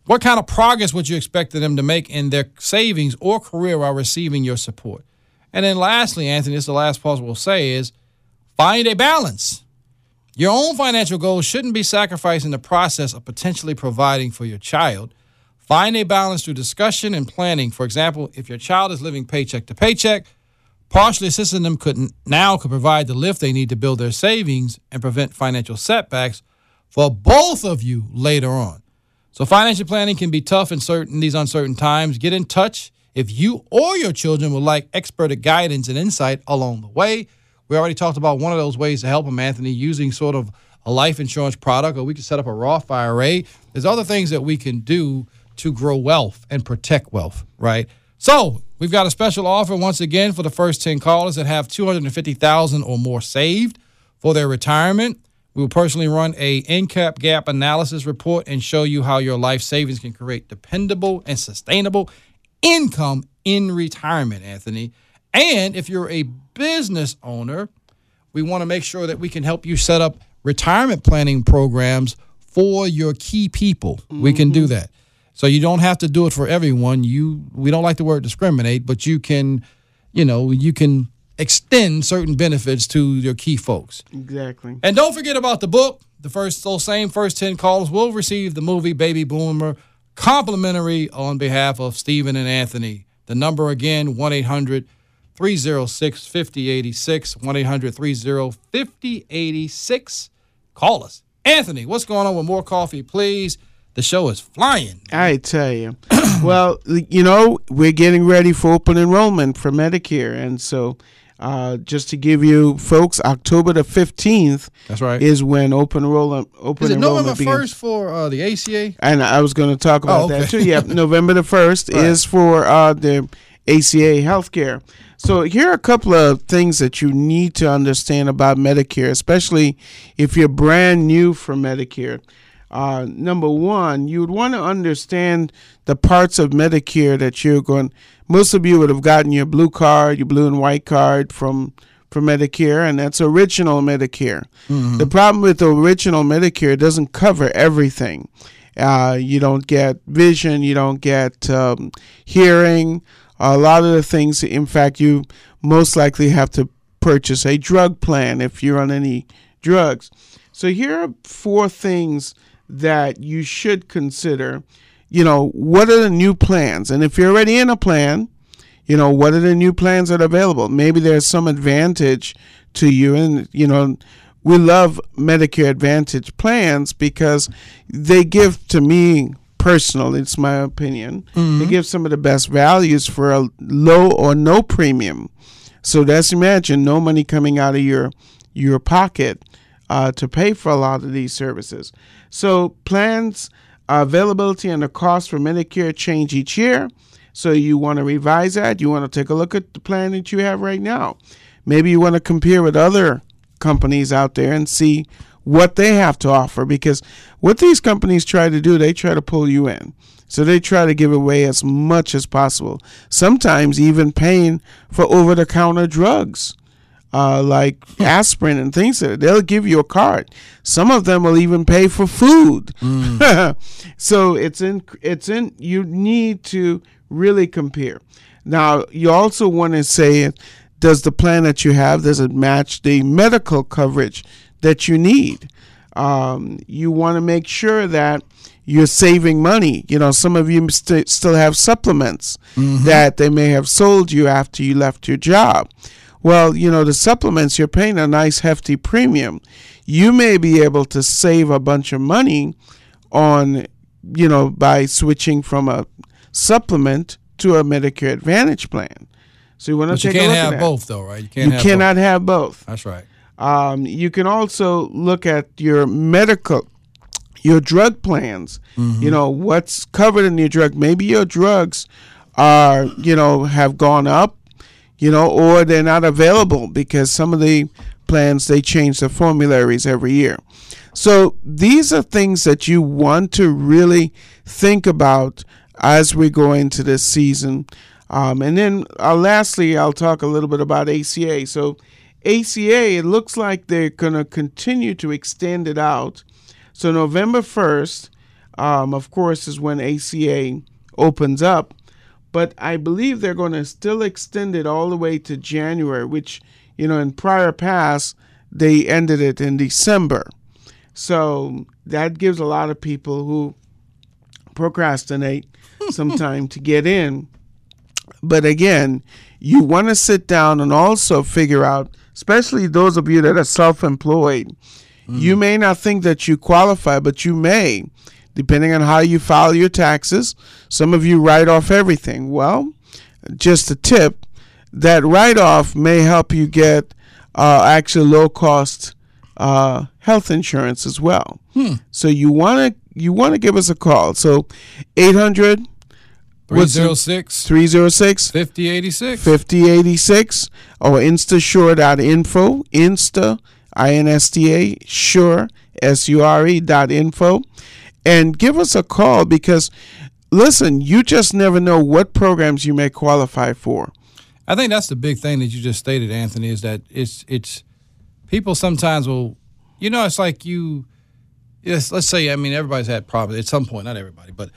What kind of progress would you expect them to make in their savings or career while receiving your support? And then lastly, Anthony, this is the last part we'll say is find a balance. Your own financial goals shouldn't be sacrificed in the process of potentially providing for your child. Find a balance through discussion and planning. For example, if your child is living paycheck to paycheck, partially assisting them could now could provide the lift they need to build their savings and prevent financial setbacks for both of you later on. So financial planning can be tough in certain these uncertain times. Get in touch if you or your children would like expert guidance and insight along the way. We already talked about one of those ways to help them, Anthony, using sort of a life insurance product, or we can set up a Roth I R A. There's other things that we can do to grow wealth and protect wealth, right? So we've got a special offer once again for the first ten callers that have two hundred fifty thousand dollars or more saved for their retirement. We will personally run a income gap analysis report and show you how your life savings can create dependable and sustainable income in retirement, Anthony. And if you're a business owner, we want to make sure that we can help you set up retirement planning programs for your key people. Mm-hmm. We can do that. So you don't have to do it for everyone. You we don't like the word discriminate, but you can, you know, you can extend certain benefits to your key folks. Exactly. And don't forget about the book. The first those same first ten callers will receive the movie Baby Boomer complimentary on behalf of Stephen and Anthony. The number again, one eight hundred three oh six five oh eight six, one eight hundred three oh five oh eight six. Call us. Anthony, what's going on with More Coffee, please? The show is flying. I tell you. Well, you know, we're getting ready for open enrollment for Medicare. And so uh, just to give you folks, October the fifteenth That's right. is when open enrollment open Is it enrollment November begins. first for uh, the A C A? And I was going to talk about Oh, okay. that too. Yeah, November the first Right. is for uh, the A C A healthcare. So here are a couple of things that you need to understand about Medicare, especially if you're brand new for Medicare. Uh, number one, you would want to understand the parts of Medicare that you're going. Most of you would have gotten your blue card, your blue and white card from from Medicare, and that's original Medicare. Mm-hmm. The problem with the original Medicare, it doesn't cover everything. Uh, you don't get vision, you don't get um, hearing. A lot of the things, in fact, you most likely have to purchase a drug plan if you're on any drugs. So here are four things that you should consider. You know, what are the new plans? And if you're already in a plan, you know, what are the new plans that are available? Maybe there's some advantage to you. And, you know, we love Medicare Advantage plans because they give, to me, personal, it's my opinion, mm-hmm. they give some of the best values for a low or no premium. So let's imagine no money coming out of your your pocket uh, to pay for a lot of these services. So plans, uh, availability and the cost for Medicare change each year. So you want to revise that. You want to take a look at the plan that you have right now. Maybe you want to compare with other companies out there and see what they have to offer, because what these companies try to do, they try to pull you in. So they try to give away as much as possible, sometimes even paying for over-the-counter drugs uh, like aspirin and things like that. They'll give you a card. Some of them will even pay for food. Mm. So it's in, it's in, you need to really compare. Now, you also want to say, does the plan that you have, does it match the medical coverage that you need? Um, you want to make sure that you're saving money. You know, some of you st- still have supplements mm-hmm. that they may have sold you after you left your job. Well, you know, the supplements, you're paying a nice hefty premium. You may be able to save a bunch of money on, you know, by switching from a supplement to a Medicare Advantage plan. So you want to but take you can't a look have at both, though, right? You, can't you have cannot both. have both. That's right. Um, you can also look at your medical, your drug plans. Mm-hmm. You know, what's covered in your drug. Maybe your drugs are, you know, have gone up, you know, or they're not available because some of the plans, they change the formularies every year. So these are things that you want to really think about as we go into this season. Um, and then uh, lastly, I'll talk a little bit about A C A. So A C A, it looks like they're going to continue to extend it out. So November first, um, of course, is when A C A opens up. But I believe they're going to still extend it all the way to January, which, you know, in prior past, they ended it in December. So that gives a lot of people who procrastinate some time to get in. But again, you want to sit down and also figure out, especially those of you that are self-employed, mm. you may not think that you qualify, but you may, depending on how you file your taxes. Some of you write off everything. Well, just a tip, that write-off may help you get uh, actually low-cost uh, health insurance as well. Hmm. So you want to you want to give us a call. So eight hundred three oh six three oh six five oh eight six five oh eight six or instasure dot info, insta, I N S T A, sure, S U R E dot info, and give us a call because, listen, you just never know what programs you may qualify for. I think that's the big thing that you just stated, Anthony, is that it's it's people sometimes will, you know, it's like you, yes, let's say, I mean, everybody's had problems at some point, not everybody, but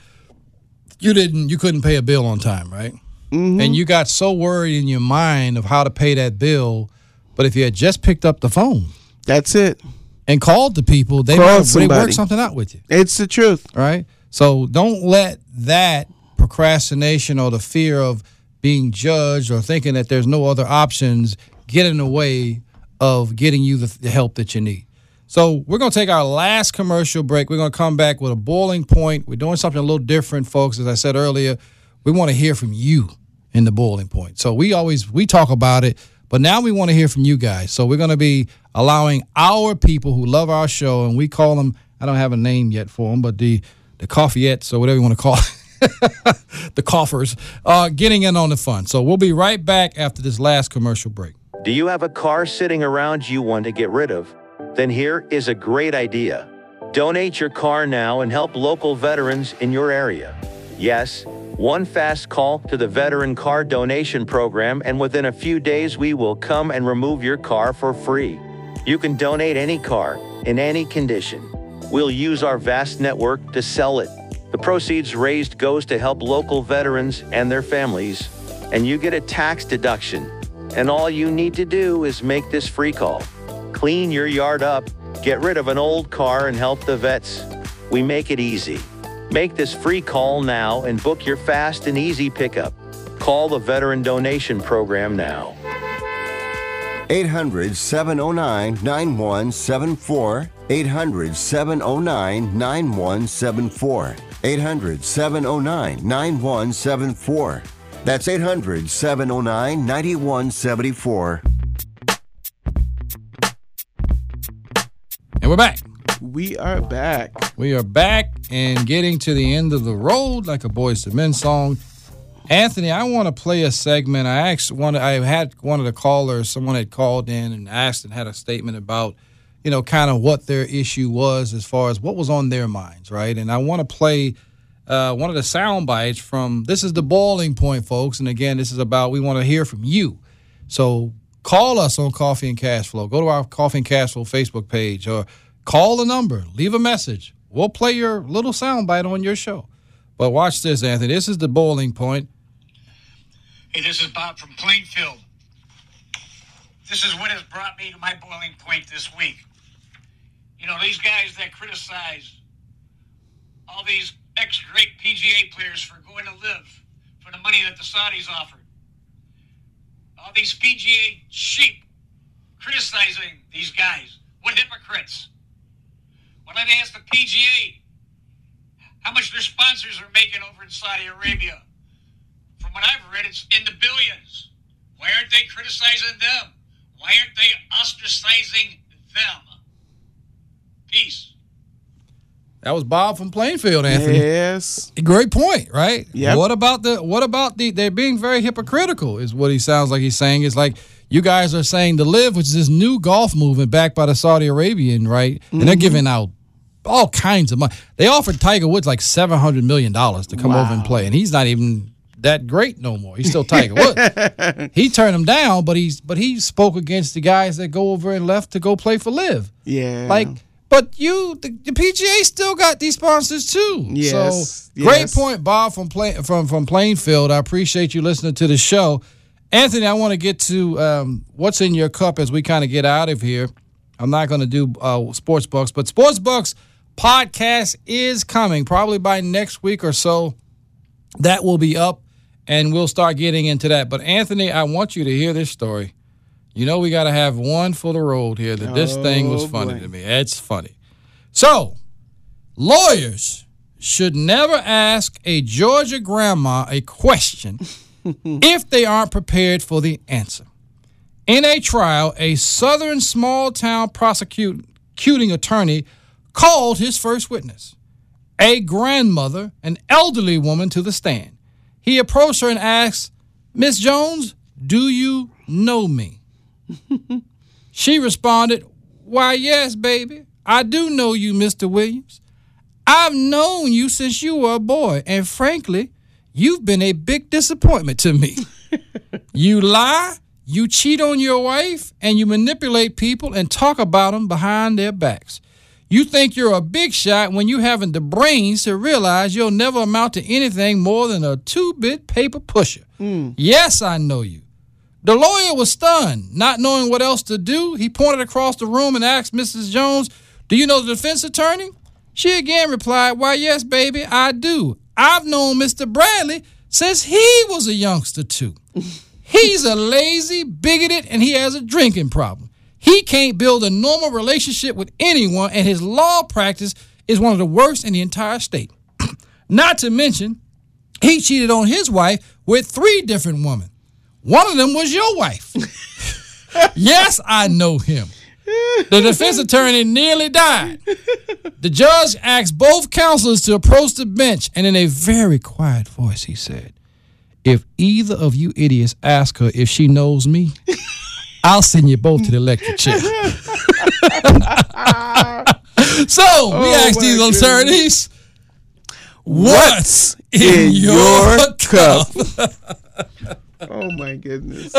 you didn't, you couldn't pay a bill on time, right? Mm-hmm. And you got so worried in your mind of how to pay that bill, but if you had just picked up the phone. That's it. And called the people, they might they work something out with you. It's the truth. Right? So don't let that procrastination or the fear of being judged or thinking that there's no other options get in the way of getting you the, the help that you need. So we're going to take our last commercial break. We're going to come back with a boiling point. We're doing something a little different, folks. As I said earlier, we want to hear from you in the boiling point. So we always, we talk about it, but now we want to hear from you guys. So we're going to be allowing our people who love our show, and we call them, I don't have a name yet for them, but the, the coffeeettes or whatever you want to call it, the coffers, uh, getting in on the fun. So we'll be right back after this last commercial break. Do you have a car sitting around you want to get rid of? Then here is a great idea. Donate your car now and help local veterans in your area. Yes, one fast call to the Veteran Car Donation Program, and within a few days we will come and remove your car for free. You can donate any car, in any condition. We'll use our vast network to sell it. The proceeds raised goes to help local veterans and their families, and you get a tax deduction. And all you need to do is make this free call. Clean your yard up, get rid of an old car, and help the vets. We make it easy. Make this free call now and book your fast and easy pickup. Call the Veteran Donation Program now. eight hundred, seven oh nine, nine one seven four. eight hundred, seven oh nine, nine one seven four. eight hundred, seven oh nine, nine one seven four. That's eight hundred, seven oh nine, nine one seven four. And we're back. We are back. We are back and getting to the end of the road like a Boyz two Men song. Anthony, I want to play a segment. I asked one. I had one of the callers. Someone had called in and asked and had a statement about, you know, kind of what their issue was as far as what was on their minds, right? And I want to play uh, one of the sound bites from. This is the boiling point, folks. And again, this is about. We want to hear from you. So call us on Coffee and Cash Flow. Go to our Coffee and Cash Flow Facebook page or call the number. Leave a message. We'll play your little sound bite on your show. But watch this, Anthony. This is the boiling point. Hey, this is Bob from Plainfield. This is what has brought me to my boiling point this week. You know, these guys that criticize all these ex-great P G A players for going to live for the money that the Saudis offered. All these P G A sheep criticizing these guys. What hypocrites. When I've asked the P G A how much their sponsors are making over in Saudi Arabia, from what I've read, it's in the billions. Why aren't they criticizing them? Why aren't they ostracizing them? Peace. That was Bob from Plainfield, Anthony. Yes. Great point, right? Yep. What about the what about the they're being very hypocritical is what he sounds like he's saying. It's like you guys are saying the Live, which is this new golf movement backed by the Saudi Arabian, right? And mm-hmm. they're giving out all kinds of money. They offered Tiger Woods like seven hundred million dollars to come wow. over and play, and he's not even that great no more. He's still Tiger Woods. He turned him down, but he's but he spoke against the guys that go over and left to go play for Live. Yeah. Like, But you, the, the P G A still got these sponsors too. Yes, So great yes. point, Bob from Plain, from from Plainfield. I appreciate you listening to the show. Anthony, I want to get to um, what's in your cup as we kind of get out of here. I'm not going to do uh, Sports Bucks, but Sports Bucks podcast is coming probably by next week or so. That will be up, and we'll start getting into that. But Anthony, I want you to hear this story. You know we got to have one for the road here. That this Oh, thing was funny boy. to me. It's funny. So, lawyers should never ask a Georgia grandma a question if they aren't prepared for the answer. In a trial, a southern small-town prosecuting attorney called his first witness, a grandmother, an elderly woman, to the stand. He approached her and asked, "Miss Jones, do you know me?" She responded, "Why, yes, baby. I do know you, Mister Williams. I've known you since you were a boy, and frankly, you've been a big disappointment to me. You lie, you cheat on your wife, and you manipulate people and talk about them behind their backs. You think you're a big shot when you haven't the brains to realize you'll never amount to anything more than a two-bit paper pusher. Mm. Yes, I know you." The lawyer was stunned, not knowing what else to do. He pointed across the room and asked Missus Jones, "Do you know the defense attorney?" She again replied, "Why, yes, baby, I do. I've known Mister Bradley since he was a youngster, too. He's a lazy, bigoted, and he has a drinking problem. He can't build a normal relationship with anyone, and his law practice is one of the worst in the entire state. Not to mention, he cheated on his wife with three different women. One of them was your wife." Yes, I know him. The defense attorney nearly died. The judge asked both counselors to approach the bench, and in a very quiet voice, he said, "If either of you idiots ask her if she knows me, I'll send you both to the electric chair." So, we Oh, asked my these goodness. attorneys, what's in, in your, your cup? Oh my goodness.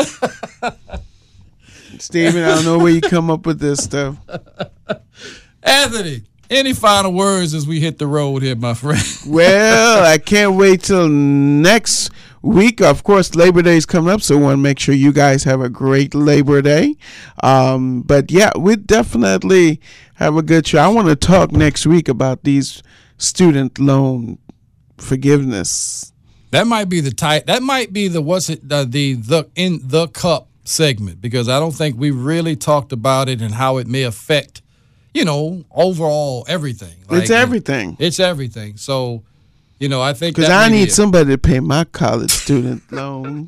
Steven, I don't know where you come up with this stuff. Anthony, any final words as we hit the road here, my friend? Well, I can't wait till next week. Of course, Labor Day is coming up, so I want to make sure you guys have a great Labor Day. Um, but yeah, we definitely have a good show. I want to talk next week about these student loan forgiveness. That might be the type. That might be the what's it the, the the in the cup segment, because I don't think we really talked about it and how it may affect, you know, overall everything. It's everything. It's everything. So, you know, I think Because that I may be need it. somebody to pay my college student loan.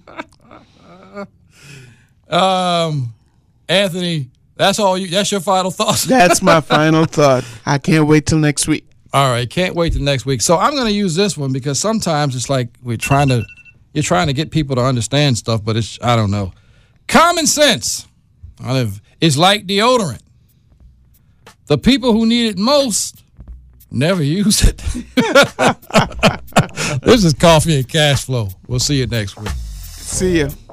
Um, Anthony, that's all you. That's your final thoughts. That's my final thought. I can't wait till next week. All right, can't wait till next week. So I'm going to use this one because sometimes it's like we're trying to, you're trying to get people to understand stuff, but it's, I don't know. Common sense is like deodorant. The people who need it most never use it. This is Coffee and Cash Flow. We'll see you next week. See ya.